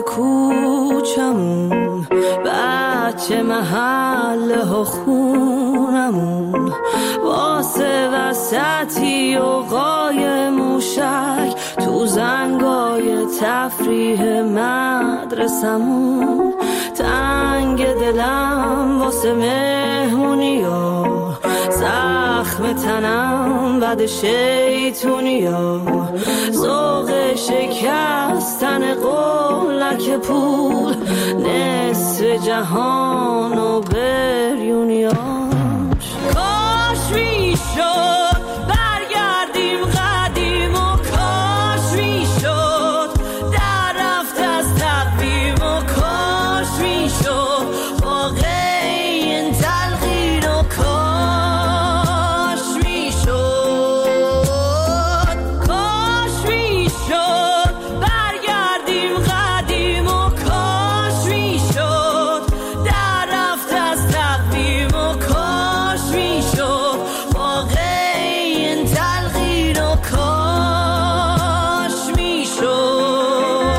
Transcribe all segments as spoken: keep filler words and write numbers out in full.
کوچمون، بچه محله ها خونمون، واسه وسطی و قای موشک تو زنگای تفریح مدرسمون. تنگ دلم واسه مهمونی ها، زخم تنم بد شیطونی ها، ذوق شکستن قولک پول، نصف جهان و بریونیاش. کاش میشد برگردیم قدیم و کاش میشد در رفت از تقویم و کاش میشد واقعی این تلقین و کاش میشد. کاش میشد برگردیم قدیم و کاش میشد در رفت از تقویم و کاش میشد واقعی این تلقین و کاش میشد.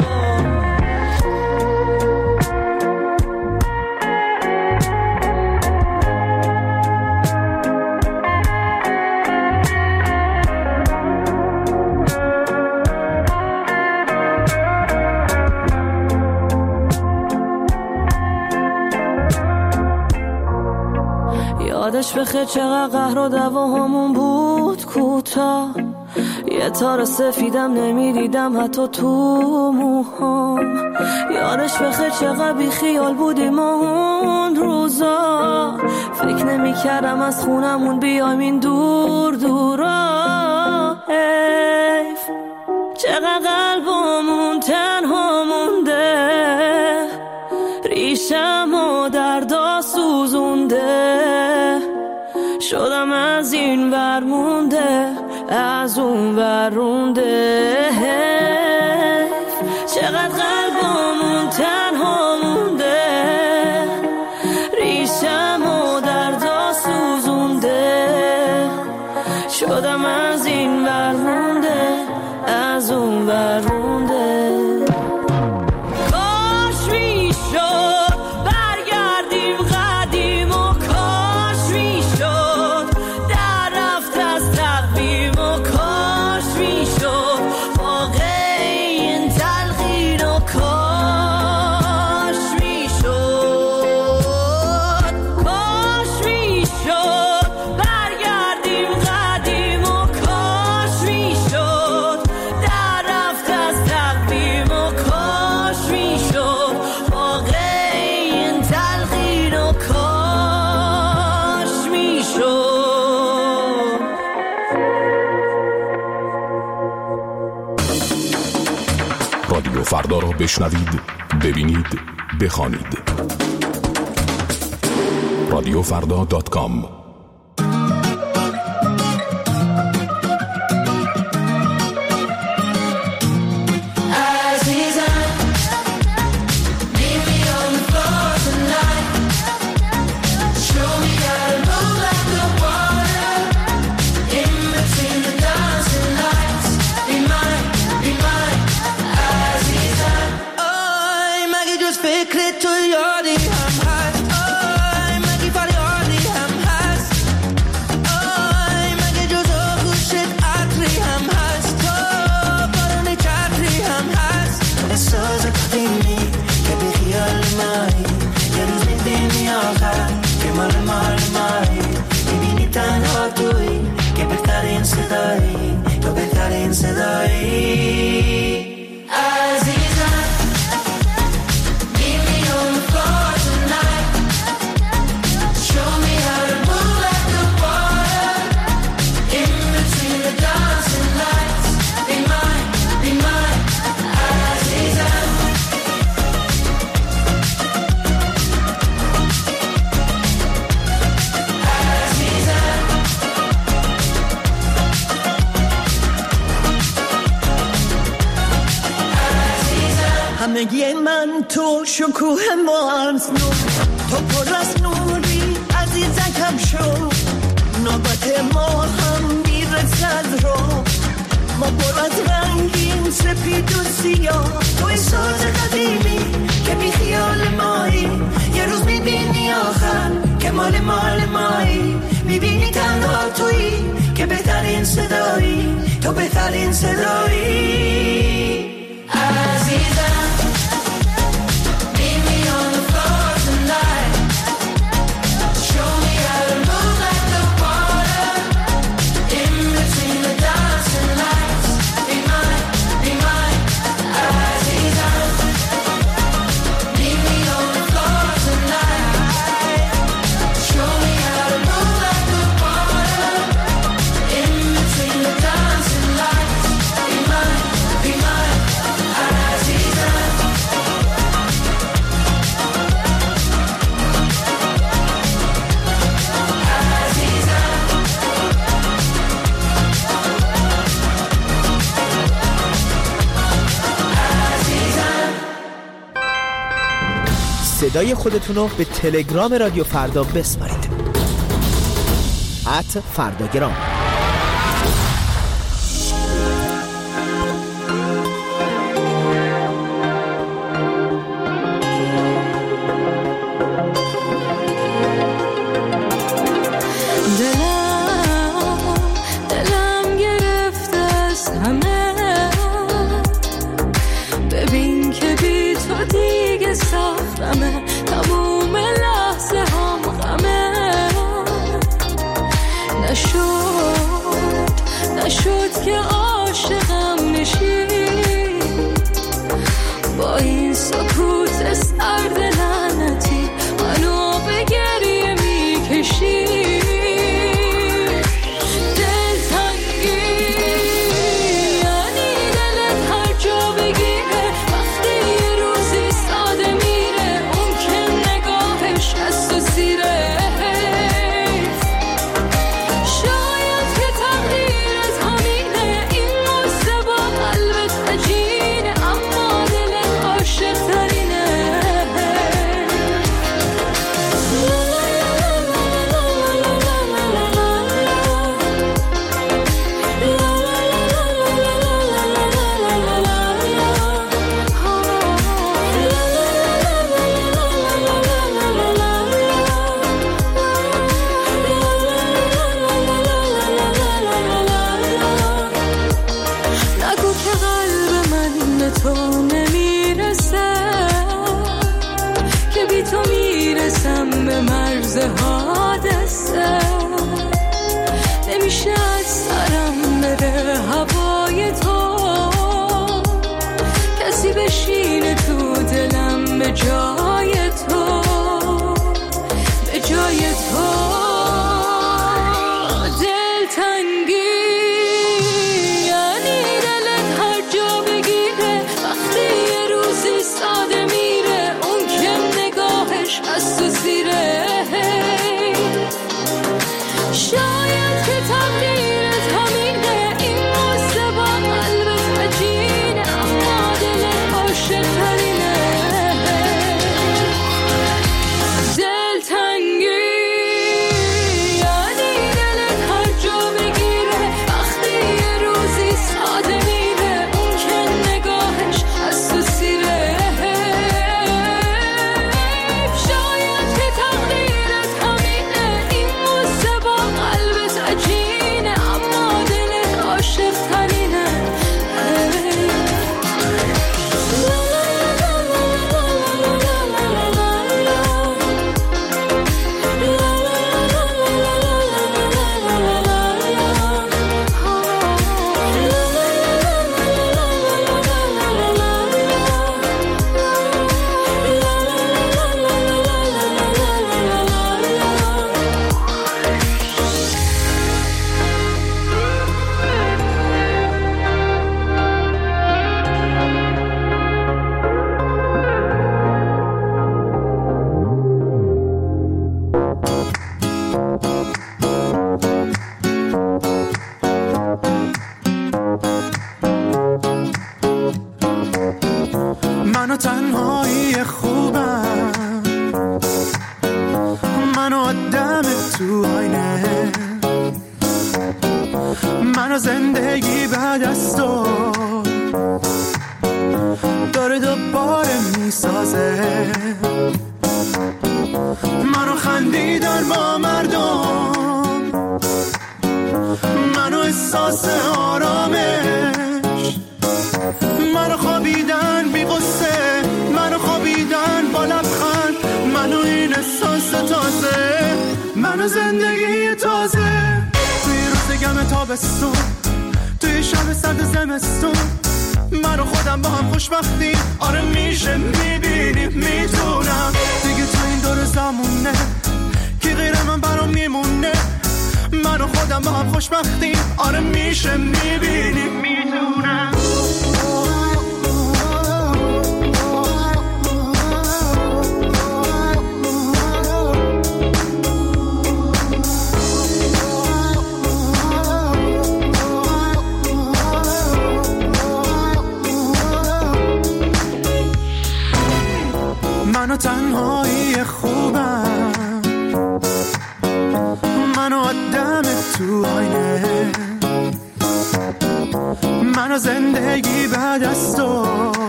یادش بخیر چقدر قهر و دعواهامون بود کوتاه، یه تار سفیدم نمیدیدم حتی تو موهام. یادش بخیر چقدر بی خیال بودیم اون روزا، فکر نمی کردم از خونمون بیایم این دور دورا. حیف چقدر قلبمون تنها مونده، ریشم و دردا سوزونده، شدم از این ور مونده از اون ور رونده. چقدر قلبمون تنها مونده، ریشم و دردا سوزونده، شدم از این ور مونده از اون ور رونده. کاش میشد برگردیم قدیم و کاش میشد در رفت از تقویم و کاش میشد واقعی این تلقین و کاش میشد. کاش میشد برگردیم قدیم و کاش میشد در رفت از تقویم و کاش میشد واقعی این تلقین و کاش میشد. رادیو فردا را بشنوید، ببینید، بخوانید. رادیو فردا دات کام. تو بهترین صدایی عزیزم. Meet me on the floor tonight. Show me how to move like the water in between the dancing lights. Be mine, be mine, عزیزم. همگی من تو شکوه مارز نو، تو پر از نوری عزیزکم شو. نوبت ما هم میرسد رو، ما پر از رنگیم سپید و سیاه، تو ساز قدیمی که بی خیال مایی، یه روز میبینی آخر که مال مال مایی، میبینی تنها تویی که بهترین صدایی، تو بهترین صدایی عزیزم. صدای خودتونو به تلگرام رادیو فردا بسپارید. ات فرداگرام. تموم لحظه هم غمه نشد نشد که عاشقم نشی با این سکوت سرد لعنتی منو به گریه میکشی حادثه نمیشه از سرم بره هوای تو، کسی بشینه تو دلم به جای تو، به جای تو. دلتنگی یعنی دلت هر جا بگیره وقتی یه روزی ساده میره، اون که نگاهش از تو زیره. شاید که تقدیرت همینه، این قصه با قلبت عجینه، اما دلت عاشق ترینه. دلتنگی یعنی دلت هر جا بگیره وقتی یه روزی ساده میره، اون که نگاهش از تو سیره. شاید که تقدیرت همینه، این قصه با قلبت عجینه، اما دلت عاشق ترینه. منو تنهایی خوبم، منو آدم تو آینه، منو زندگی بعد از تو داره دوباره میسازه. منو خندیدن با مردم، منو احساس آرامش، منو خوابیدن بی غصه، منو خوابیدن با لبخند، منو این احساس تازه، منو زندگی تازه. توی روز گم تابستون، توی شب سرد زمستون، من و خودم با هم خوشبختیم. آره میشه میبینیم میتونم دیگه تو این دور زمونه که غیر من برام میمونه. من و خودم با هم خوشبختیم. آره میشه میبینیم میتونم. منو تنهایی خوبم، منو آدم تو آینه، منو زندگی بعد از تو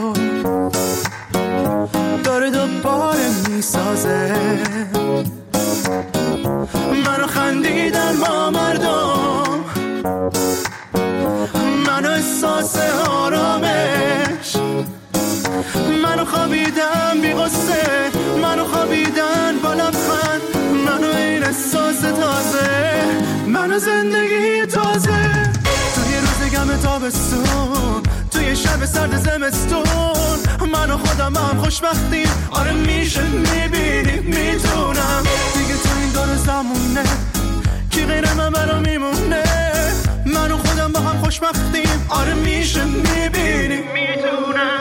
داره دوباره میسازه. منو خندیدن با مردم، منو احساس آرامش، منو خوابیدن بی غصه، منو خوابیدن با لبخند، منو این احساس تازه، منو زندگی تازه. توی روز گم تابستون، توی شب سرد زمستون، منو خودم هم خوشبختیم. آره میشه میبینیم میتونم دیگه تو این دور زمونه کی غیر من برام میمونه. منو خودم با هم خوشبختیم. آره میشه میبینیم میتونم.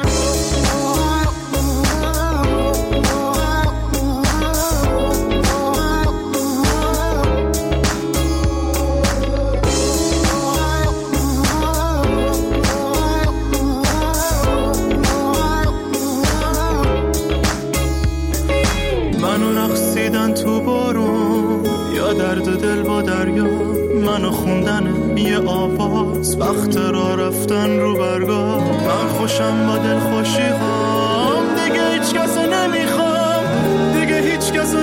تو بارون یا درد دل با دریا، منو خوندن یه آواز، وقت را رفتن رو برگاه. من خوشم با دل خوشی هام، دیگه هیچ کسو نمیخوام، دیگه هیچ کسو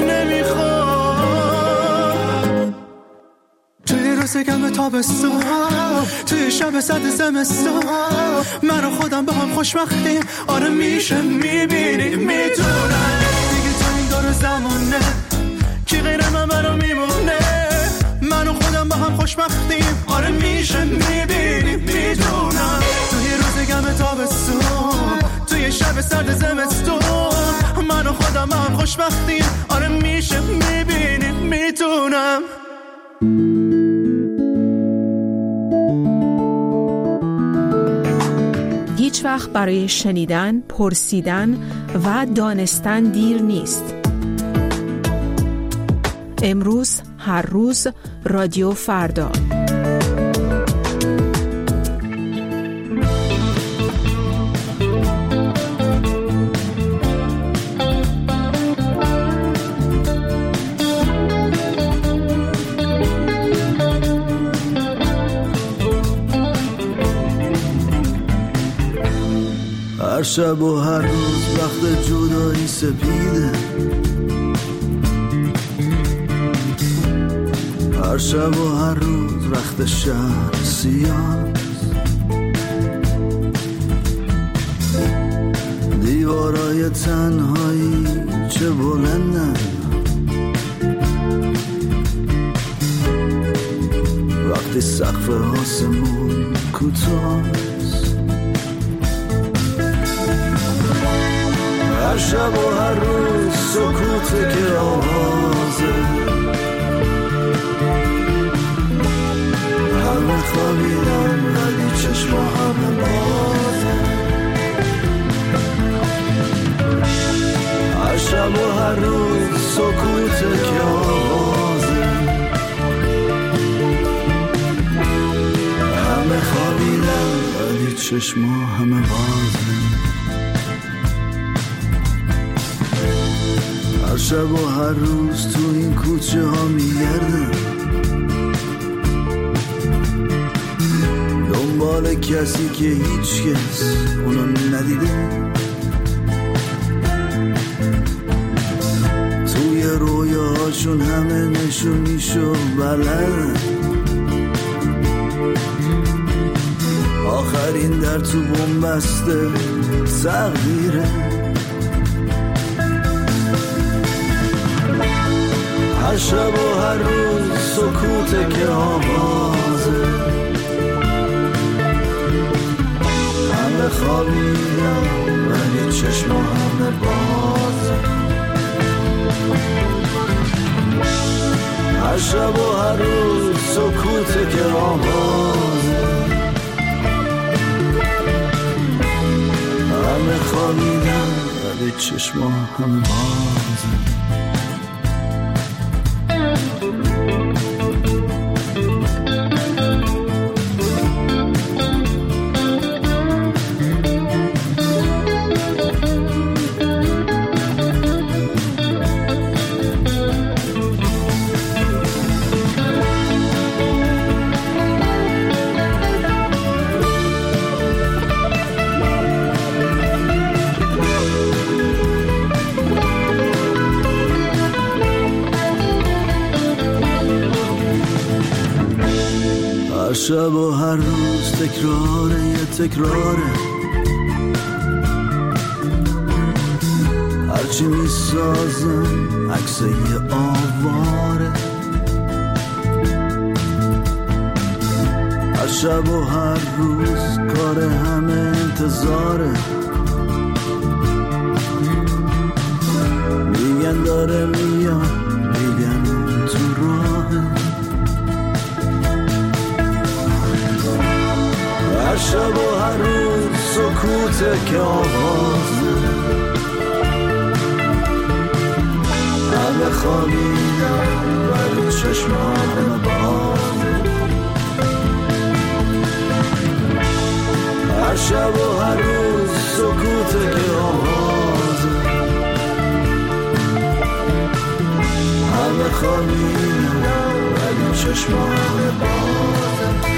نمیخوام. توی روز گم تابستون، توی شب سرد زمستون، منو خودم با هم خوشبختیم. آره میشه میبینی میتونم دیگه تو این دور زمونه کی غیر من برام میمونه. من و خودم با هم خوشبختیم. آره میشه میبینیم میدونم توی روز گم تابستون، توی شب سرد زمستون، من و خودم با هم خوشبختیم. آره میشه میبینیم میدونم. هیچ وقت برای شنیدن، پرسیدن و دانستن دیر نیست. امروز، هر روز، رادیو فردا. هر شب و هر روز وقت جدایی سپیده، هر شب و هر روز وقت شهر سیاه، دیوارای تنهایی چه بلندن، وقتی سقف آسمون کوتاست. هر شب و هر روز سکوته که آوازه، همه خوابیدن ولی چشم همه بازه. هر شب و هر روز سکوته که آوازه، همه خوابیدن ولی چشم همه بازه. هر شب و هر روز تو این کوچه ها میگردم، دنبال مثل کسی که هیچ کس اونو ندیده، توی رویاهاشون همه نشونیشو بلد، آخرین در تو بنبسته تقدیره. هر شب و هر روز سکوته که آوازه، همه خوابیدن ولی چشم همه بازه. هر شب و هر روز سکوته که آوازه، همه خوابیدن ولی چشم همه بازه. شب و هر روز تکراره یه تکراره، هرچی میسازن عکس یه آواره. هر شب و هر روز کار همه انتظاره، میگن داره میاد میگن تو راهه. هر شب و هر روز سکوته که آوازه، همه خوابیدن ولی چشم همه بازه. هر شب و هر روز سکوته که آوازه، همه خوابیدن ولی چشم همه بازه.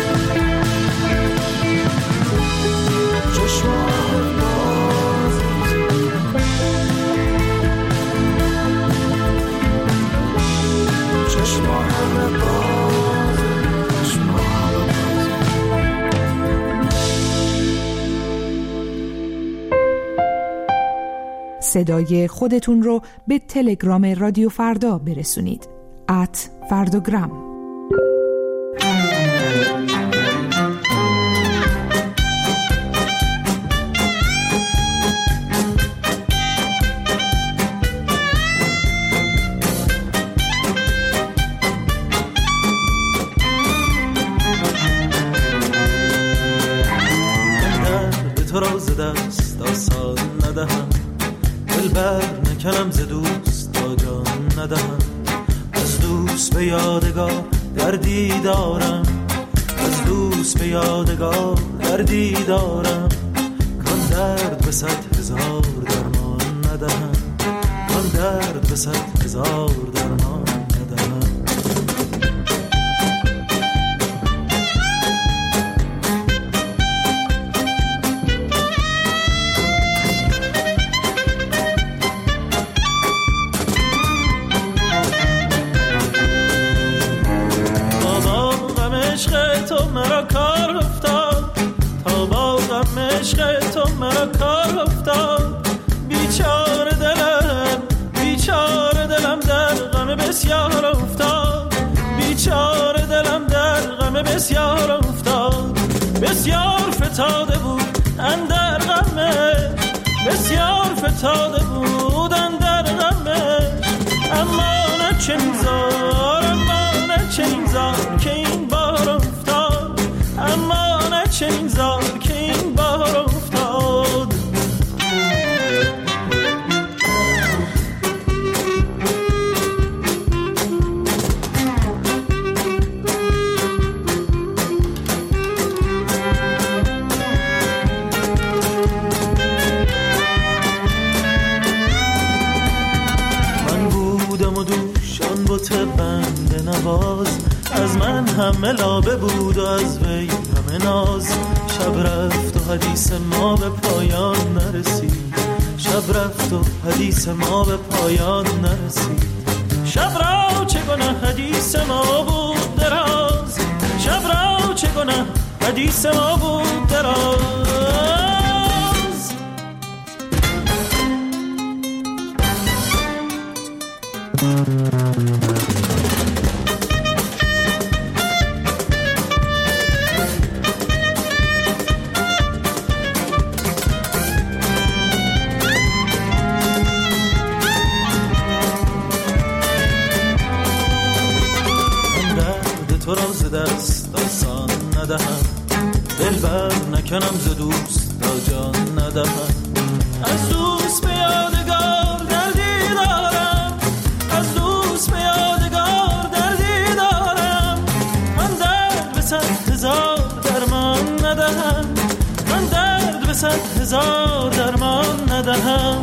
صدای خودتون رو به تلگرام رادیو فردا برسونید. ات فردوگرام. تو را ز دست آسان ندهم، دل بر نکنم ز دوست تا جان ندهم. از دوست به یادگار دردی دارم، از دوست به یادگار دردی دارم. کان درد به صد هزار درمان ندهم، کان درد به صد هزار درمان ندهم. تو مرا کار افتاد، تا با غم عشق تو مرا کار افتاد. بیچاره دلم بیچاره دلم در غم بسیار افتاد، بیچاره دلم در غم بسیار افتاد. بسیار فتاده بود اندر غمش، بسیار فتاده بود اندر غمش. اما نه چنین زار، اما نه چنین زار که این بار افتاد، اما نه چنین زار که این بار افتاد. من بودم و دوشان با بنده نواز، از من همه لابه بود و از وی همه ناز. شب رفت و حدیث ما به پایان نرسید، شب رفت و حدیث ما به پایان نرسید. شب را چه گناه حدیث ما بود دراز، شب را چه گناه حدیث ما بود دراز. تو را ز دست داستان ندهم، دلبر نکنم ز دوست تا جان ندهم. از دوست به یادگار دردی دارم، از دوست به یادگار دردی دارم. من درد به صد هزار درمان ندهم، من درد به صد هزار درمان ندهم.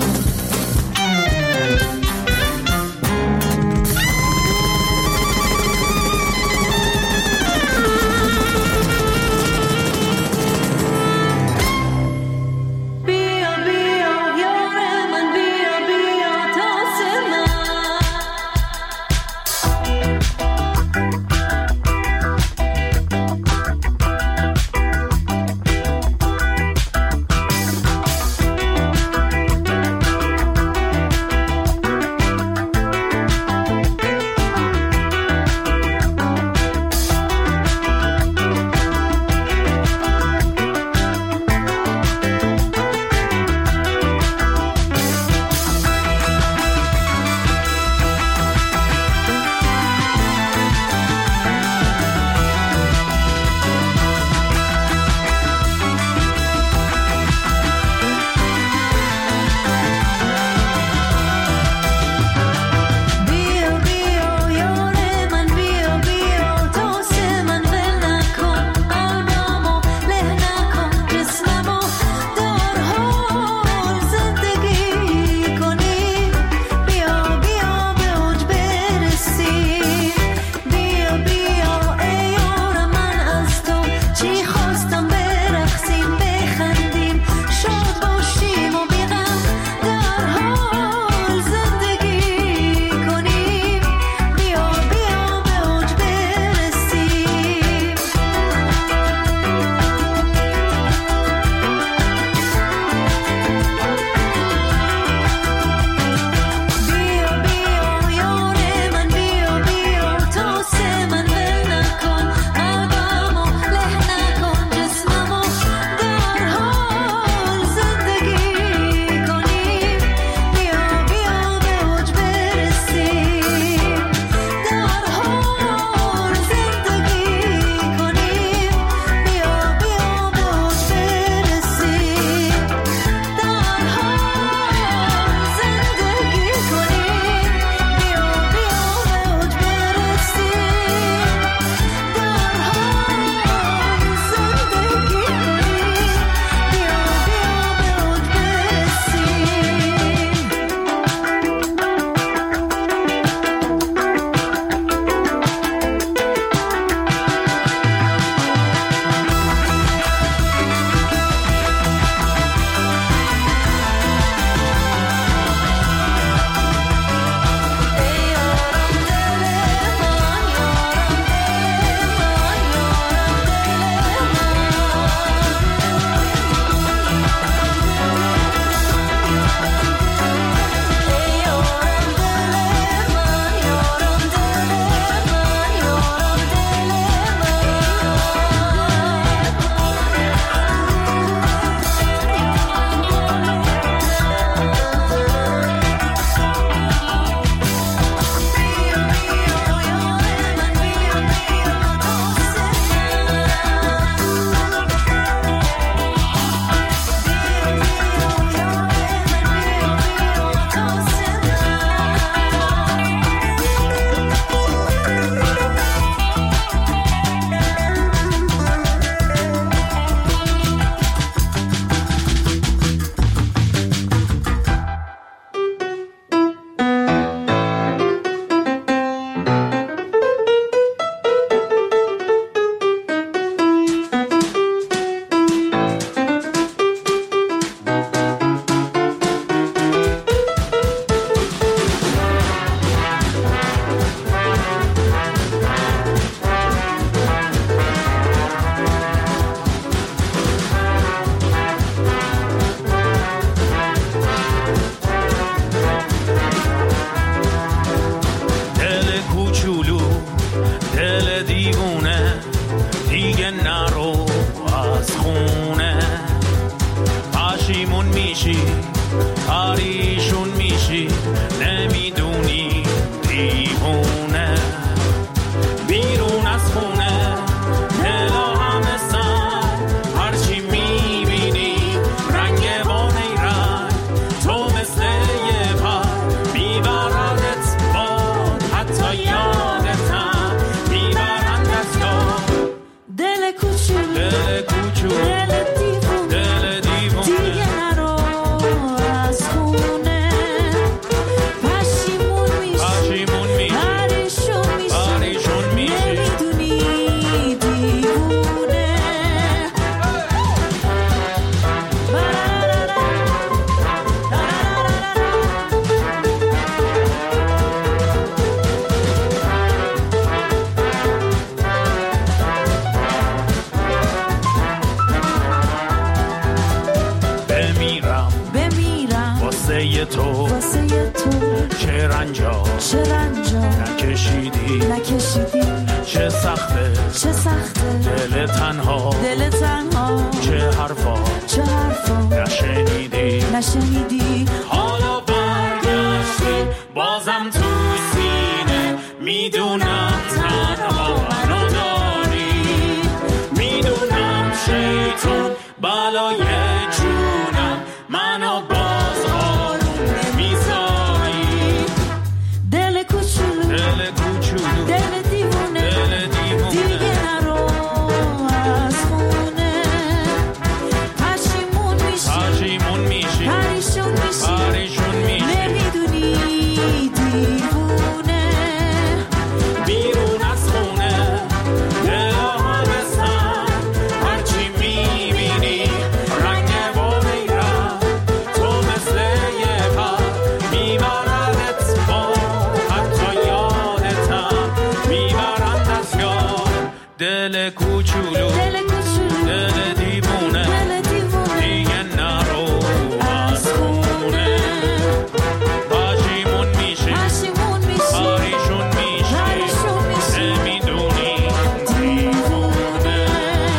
وقتی چه سخته چه سخته دل تنها دل تنها چه حرفا چه حرفا نشنیدی نشنیدی حالا برگشتی بازم تو سینه میدونم تنها منو داری میدونم شیطون بالای جونم منو باز آروم نمیذاری دل کوچولو دل کوچولو دل دیوونه دل دیوونه دیگه نرو از خونه پشیمون میشی پشیمون میشی پریشون میشی پریشون میشی نمیدونی دیوونه بیرون از خونه دلها بسن هرچی میبینی رنگ باری رفت تو مثل یه پر میبردت با حتی یادتم میبرند از یاد دل کوچولو دل کوچولو دل دیوونه دل دیوونه دیگه نرو از خونه پشیمون میشی پشیمون میشی پریشون میشی پریشون میشی نمیدونی دیوونه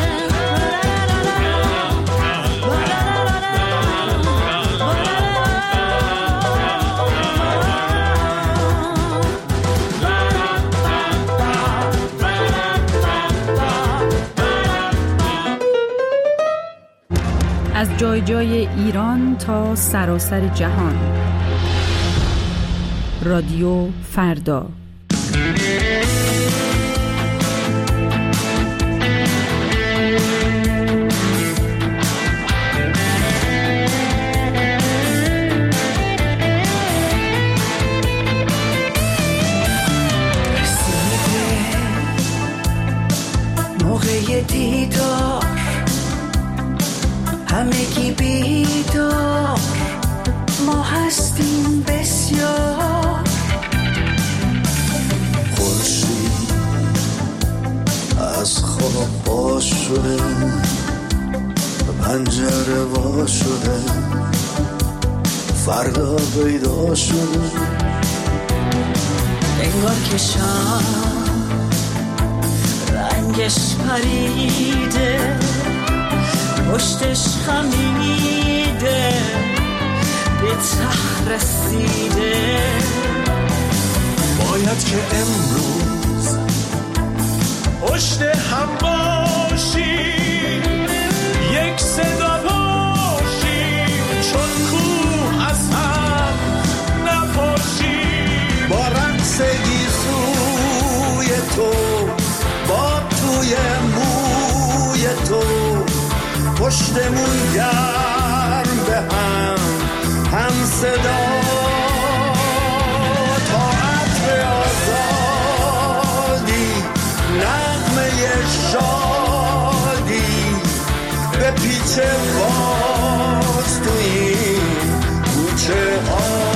از جای جای ایران تا سراسر جهان. رادیو فردا. موقع دیدار همگی بیدار ما هستیم بسیار خورشید از خواب باز شده پنجره وا شده فردا پیدا شده انگار که شام رنگش پریده پشتش خمیده به ته رسیده باید که امروز پشت هم باشی یک صدا باشی چون کوه از هم نپاشی با رقص گیسوی تو با توی موی تو پشتمون گرم به هم هم صدا تا عطر آزادی نغمه شادی به پیچ باز تو این کوچه ها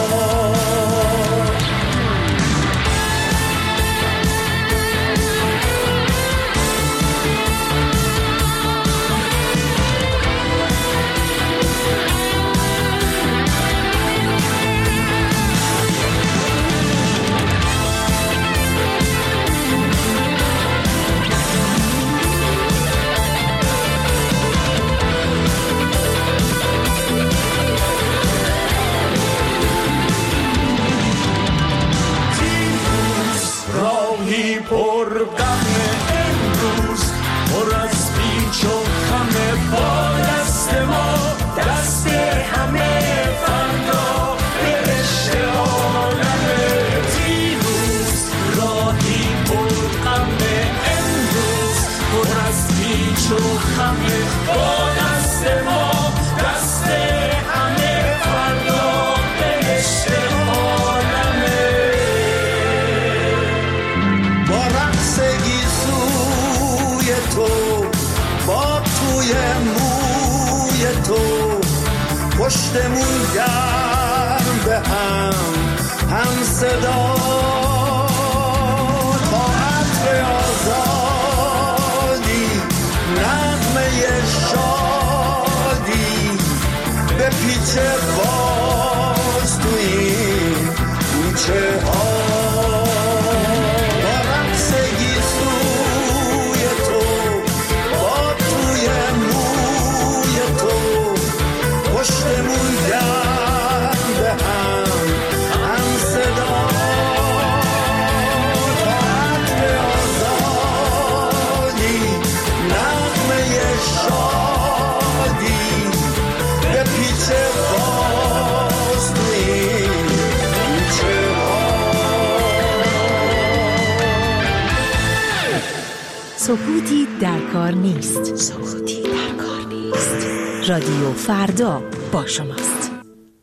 پر غم امروز پر از پیچ و خم با دست ما دست همه فردا به رشته عالم دیروز راهی پر غم امروز پر از پیچ و خم با دست ما دست همه فردا به رشته تو با توی موی تو پشتمون گرم به هم هم صدا تا عطر آزادی نغمه شادی به پیچ باز تو این کوچه ها با رقص سکوتی در کار نیست. سکوتی در کار نیست. رادیو فردا با شماست.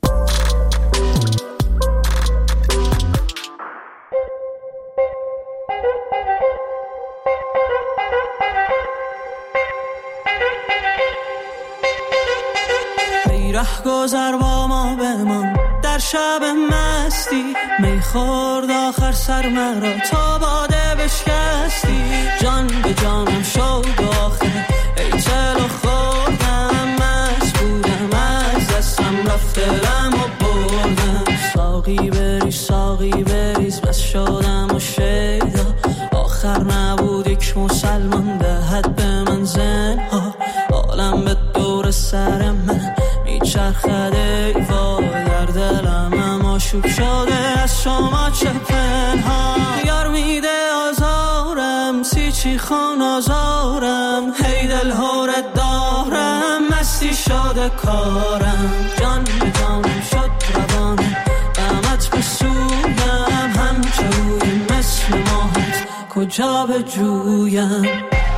رهگذر با ما بمان در شب مستی، می خورد آخر سر مرا تا باده بشکستی. جان به جانم شد آخر ای چلو خوردم، مست بودم از دستم رفت دلم و بردم. ساقی بریز ساقی بریز بس شدم و شیدا، آخر نبود یک مسلمان دهد به من زنها. عالم به دور سر من میچرخده ای وای، در دلم اما شوک شده از شما چه پنهان. یار میده آزارم سی چی خان آزارم، هی دل هورت دارم مستی شده کارم. جان به جانم شد روانم غمت به سویم، همچه روی مثل ماهت کجا به جویم.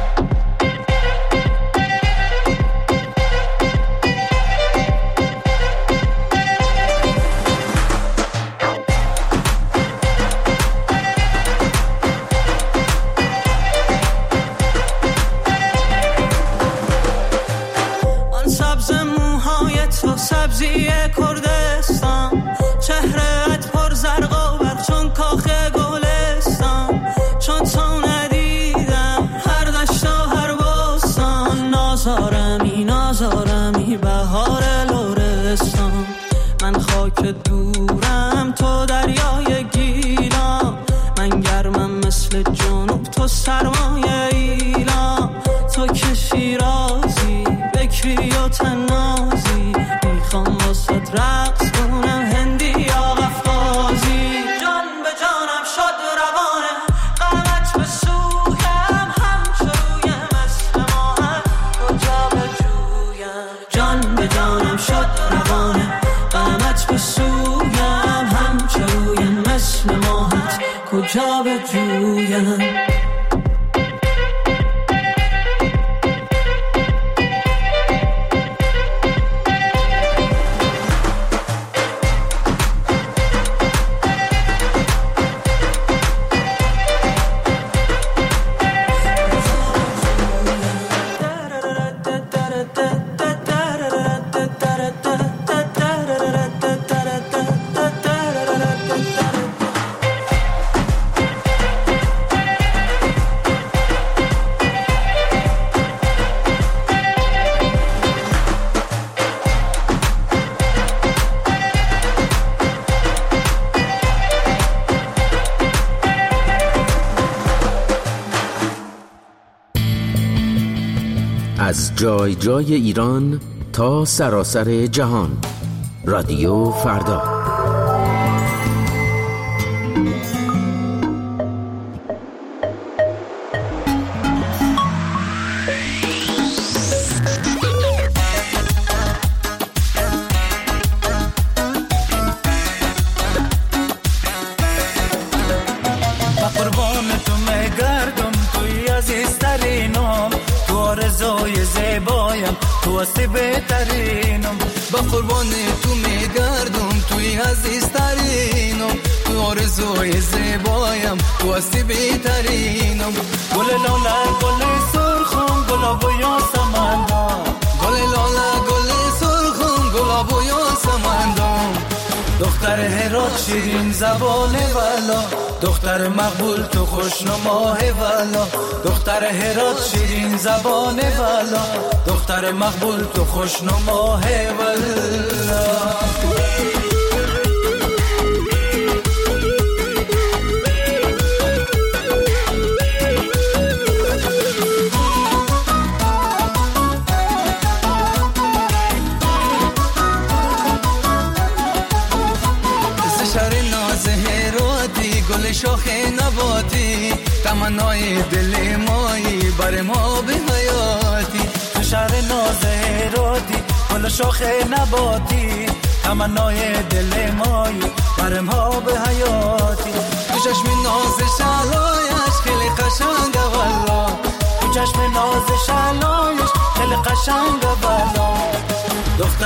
سبزی کردستان، چهرهت پر زرق و برق چون کاخ گلستان. چون تو ندیدم هر دشت و هر بستان، نازارمی نازارمی بهار لرستان. من خاک دورم تو دریای گیلان، من گرمم مثل جنوب تو سرمایه ایلان. تو که شیرازی بکری و تنازی، میخوام واسه رقص کنم هندی یا قفقازی. جان به جانم شد روانه غمت به سویم، همچو روی مثل ماهت کجا به جویم. جان به جانم شد روانه غمت به سویم، همچو روی مثل ماهت کجا به جویم. از جای جای ایران تا سراسر جهان، رادیو فردا. واسه بهترینم، با قربان تو میگردم توی عزیزترینم. تو آرزوی زیبایم تو واسه بهترینم. گل لاله گل سرخم گلاب و یاسمندم، گل لاله گل سرخم گلاب و یاسمندم. دختر هرات شیرین زبان والا، دختر مقبول تو خوشنماه والا. دختر هرات شیرین زبان والا، دختر مقبول تو خوشنماه والا. گل شاخ نباتی، تمنای دل مایی بر ما به حیاتی. تو شهر ناز هراتی گل شاخ نباتی، تمنای دل مایی بر ما به حیاتی. تو چشم ناز شلایش خیلی قشنگه والا،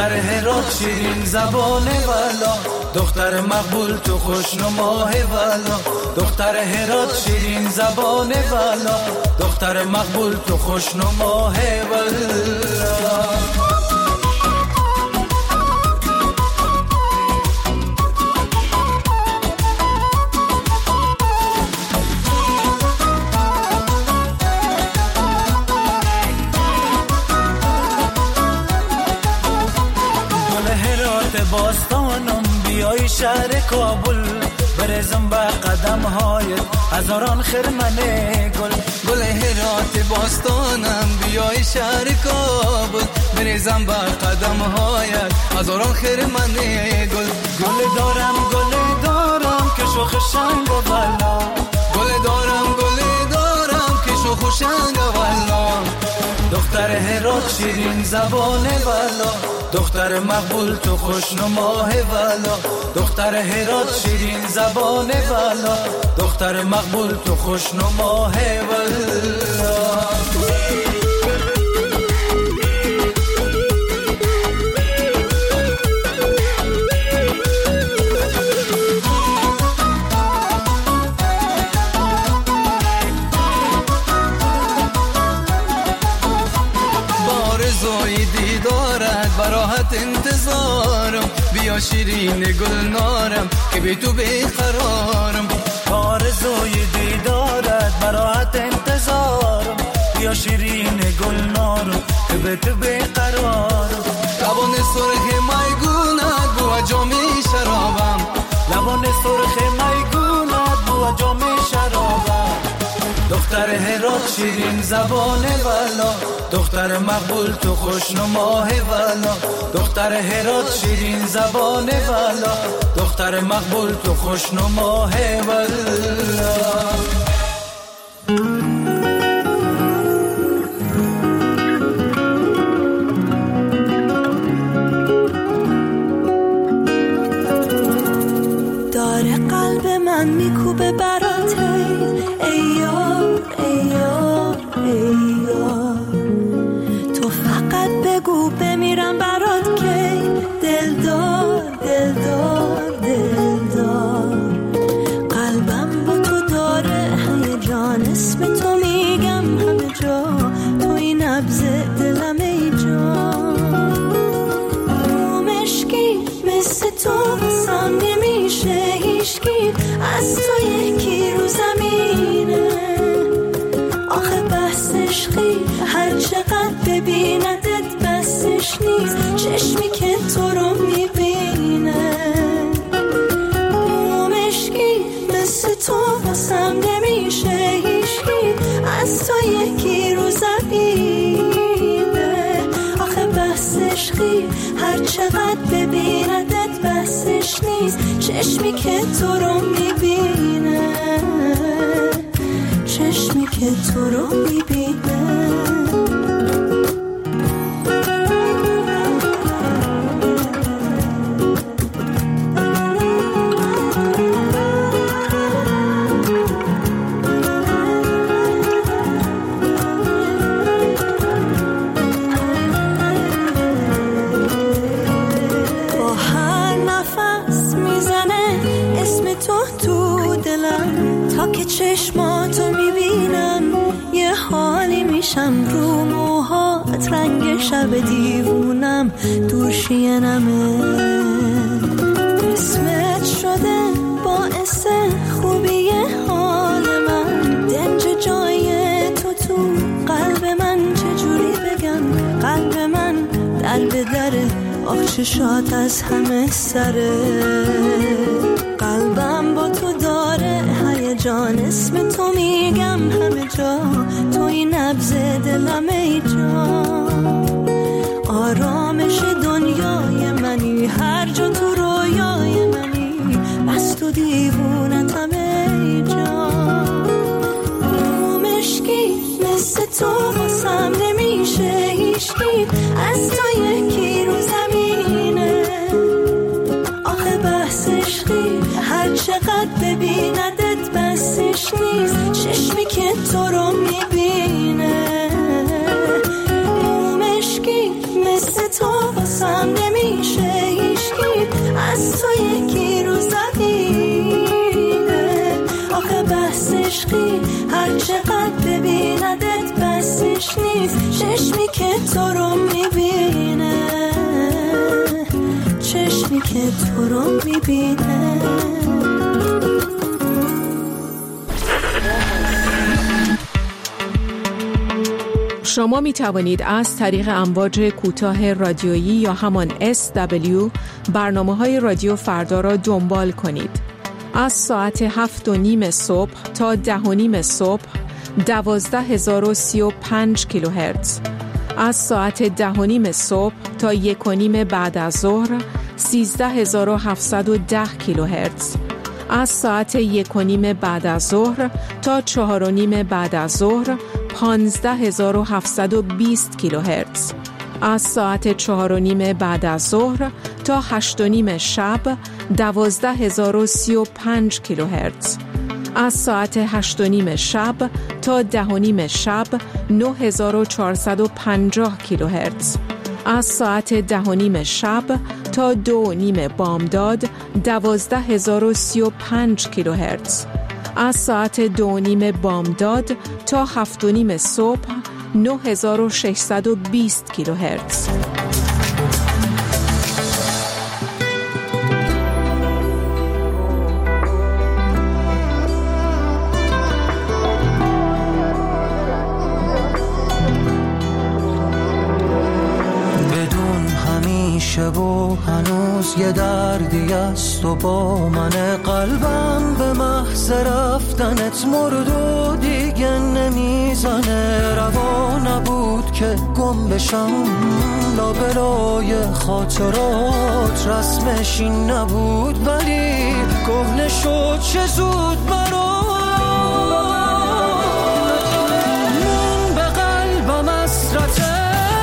دختر هرات شیرین زبانه والا، دختر مقبول تو خوشنماه والا، دختر هرات شیرین زبانه والا، دختر مقبول تو خوشنماه والا. باستانم بیای شهر کابل، برزم به قدم های هزاران خرمنه گل. گل هرات باستانم بیای شهر کابل، برزم به قدم های هزاران خرمنه گل. گل دارم گل دارم که شوخ شنگ و بلا، گل دارم گل دارم که شوخ شنگ و بلا. دختر هرات شیرین زبانه والا، دختر مقبول تو خوشنماه والا، دختر هرات شیرین زبانه والا، دختر مقبول تو خوشنماه والا. براحت انتظارم، بیا شیرین گل نارم که بی تو بیقرارم. آرزوی دیدارت براحت انتظارم، بیا شیرین گل نارم که بی تو بیقرارم. لبان سرخ میگونت بو جام شرابم، لبان سرخ میگونت بو جام شرابم. دختر هرات شیرین زبانه والا، دختر مقبول تو خوشنماه والا، دختر هرات شیرین زبانه والا، دختر مقبول تو خوشنماه والا. داره قلب من میکوبه برات، ای یار ای یار ای یار، تو فقط بگو بمیرم برات که دلدار دلدار دلدار. قلبم با تو داره هیجان، اسم تو میگم همه جا، توی نبض دلم ای جان. مشکی مثل تو قسم نمیشه هیچکی، از تو یکی رو زمینه. آخه بحث عشقی هر چقدر ببیندت بسش نیست، چشمی که تو رو میبینه. مشکی مثل تو قسم نمیشه هیچکی، از تو یکی رو زمینه. آخه بحث عشقی هر چقدر ببیندت بسش نیست، چشمی که تو رو میبینه، چشمی که تو رو میبینه. چشماتو میبینم یه حالی میشم، رو موهات رنگ شب دیوونم، دور شینمه. اسمت شده باعث خوبی حال من، دنج جای تو تو قلب من، چجوری بگم قلب من در به دره، آخ چشات از همه سره. قلبم با تو داره هیجان، اسم تو میگم همه جا، توی نبض دلم ای جان. آرامش دنیای منی، هر جا تو رویای منی، بس تو دیوونتم ای جان. مشکی مثل تو قسم نمیشه هیچکی، از تو یکی رو زمینه. آخه بحث عشقی هر چقدر ببیندت بسش نیست، چشمی که تو رو میبینه. مشکی مثل تو قسم نمیشه چشمی که تو رو میبینه، چشمی که تو رو میبینه. شما می توانید از طریق امواج کوتاه رادیویی یا همان اس دبلیو برنامه های رادیو فردا را دنبال کنید. از ساعت هفت و نیم صبح تا ده و نیم صبح دوازده هزار و سی و پنج کیلوهرتز، از ساعت ده و نیم صبح تا یک و نیم بعد از ظهر سیزده هزار و هفتصد و ده کیلوهرتز، از ساعت یک و نیم بعد از ظهر تا چهار و نیم بعد از ظهر پانزده هزار و هفتصد و بیست کیلوهرتز، از ساعت چهار و نیم بعد از ظهر تا هشت و نیم شب دوازده هزار و سی و پنج کیلوهرتز، از ساعت هشت و نیم شب تا ده و نیم شب نه هزار و چهارصد و پنجاه کیلوهرتز، از ساعت ده و نیم شب تا دو و نیم بامداد دوازده هزار و سی و پنج کیلوهرتز، از ساعت دو و نیم بامداد تا هفت و نیم صبح نه هزار و ششصد و بیست کیلوهرتز. و هنوز یه دردی است و با من قلبم به محض رفتنت مرد و دیگه نمیزنه. روا نبود که گم بشم لابلای خاطرات، رسمش این نبود ولی کهنه شد چه زود برام. من به قلبم حسرته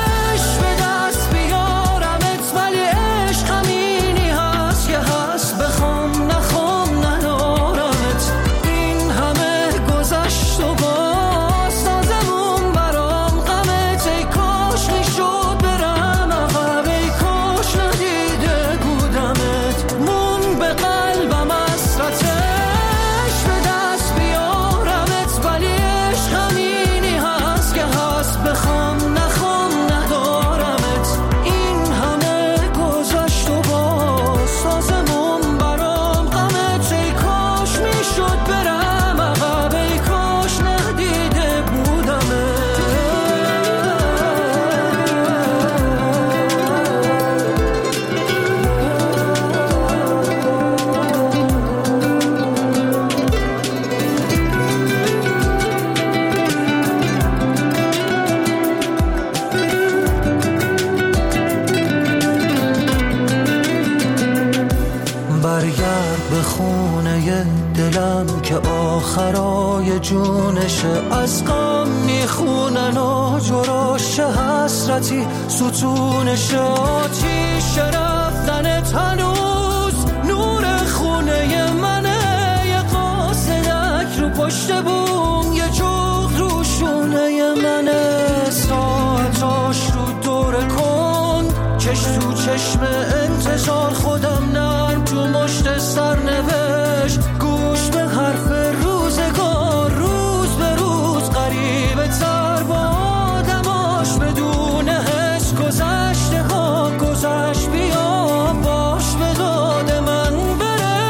آخرای جونشه از غم میخونن و جراشه حسرتی ستونشه. آتیش رفتنت هنوز نور خونه منه، یه قاصدک رو پشت بوم یه جغد رو شونه منه. ساعتاش رو دور کن چش تو چشم انتظار، خودم نرم تو مشت سرنوشت گوش به حرف روزگار. روز به روز غریبه تر با آدماش بدون حس گذشته ها گذشت. بیا باش به داد من بره.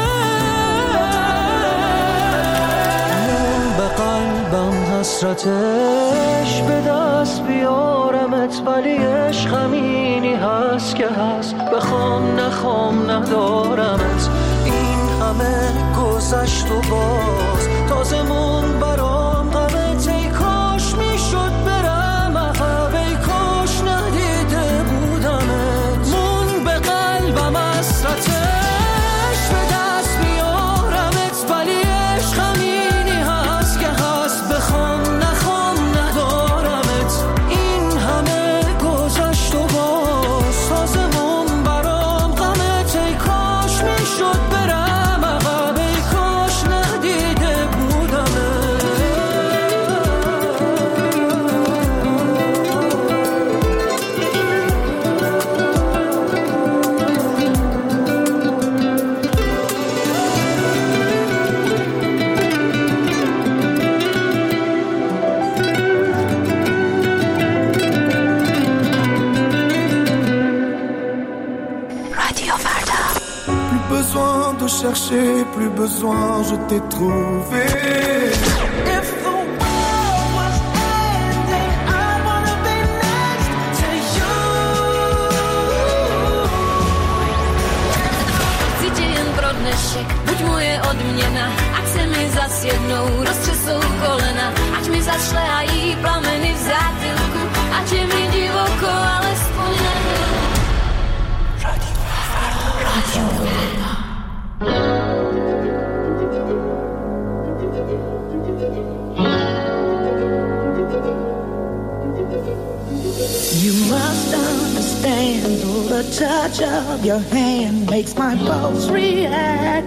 من به قلبم حسرتش به دست بیارمت ولی عشق همینی هست که هست، بخوام نخوام ندارمت. این همه گذشت و باز تازه مون برام غمت. ای کاش میشد برم عقب، ای کاش ندیده بودمت. مون به قلبم حسرتش به دست بیارمت ولی عشق همینی هست که هست، بخوام نخوام ندارمت. این همه گذشت و باز تازه مون برام غمت. ای کاش میشد برم عقب، ای کاش ندیده بودمت. cherché, plus besoin, je t'ai trouvé. If the world was ending, I wanna be next to you. Chcíte jen pro dnešek, buď moje odměna, ať se mi zas jednou rozčesou kolena, ať mi zašlehají plameny v zátilku, ať je mi divoko, alespoň na Radio Radio You must understand, though the touch of your hand makes my pulse react,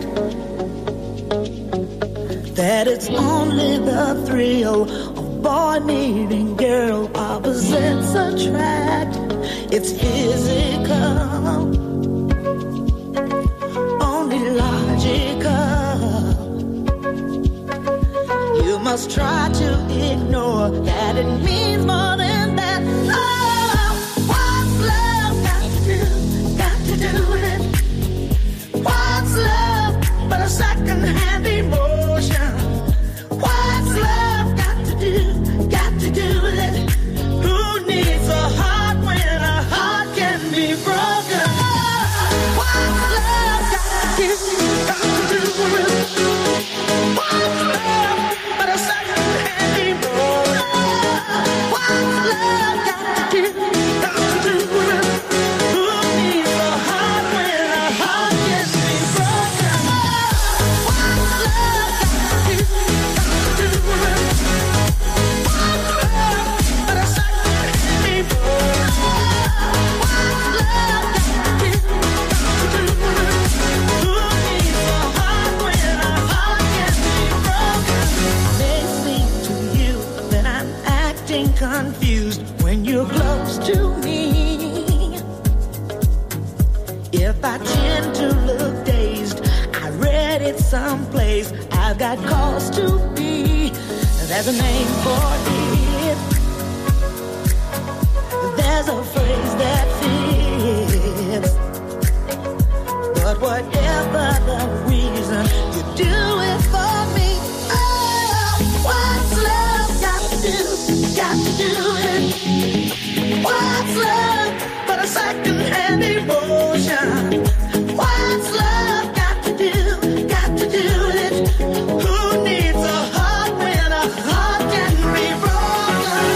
that it's only the thrill of boy meeting girl, opposites attract. It's physical, only logical. You must try to ignore that it means more than that. Oh, what's love got to do, got to do with it? What's love but a second-hand emotion? What's love got to do, got to do with it? Who needs a heart when a heart can be broken? What's love got to do, got to do with it? What's love but a second-hand emotion? What's love got to do, got to do with it? Who needs a heart when a heart can be broken? What's love got to do, got to do with it? What's love but a second-hand emotion? What's love got to do, got to do with it? Who needs a heart when a heart can be broken? May seem to you that I'm acting confused when you're close to me. If I tend to look dazed, I read it someplace. I've got cause to be. There's a name for it. There's a phrase that fits. But whatever the reason, you do it for me. Oh, what's love got to do, got to do it? What's love but a second-hand emotion? What's love got to do, got to do with it? Who needs a heart when a heart can be broken?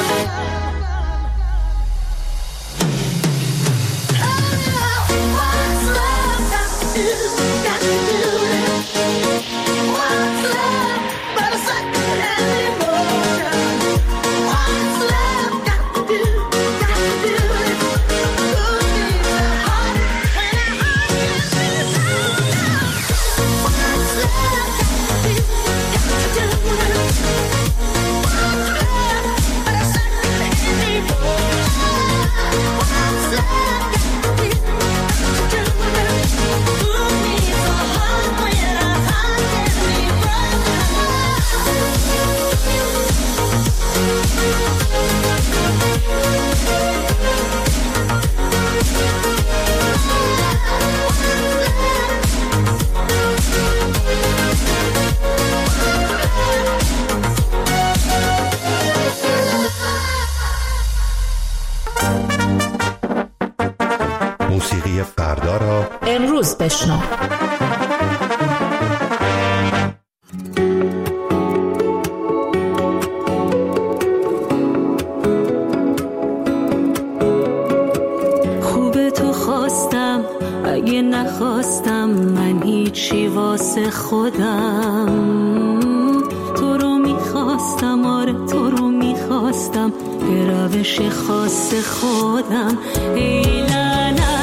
Oh, what's love got to do, got to do with it? What's love but a second-hand emotion? What's love got to do, got to do with it? Who needs a heart when a heart can be broken? What's love got to do, got to do with it? What's love but a second-hand emotion? What's love got to do, got to do with it? Who needs a heart when a heart can be broken? موسیقی فردا را امروز بشنو. خوبه تو خواستم، اگه نخواستم من هیچی واسه خودم. تو رو میخواستم، آره تو رو میخواستم به روش خاص خودم. ای لعنت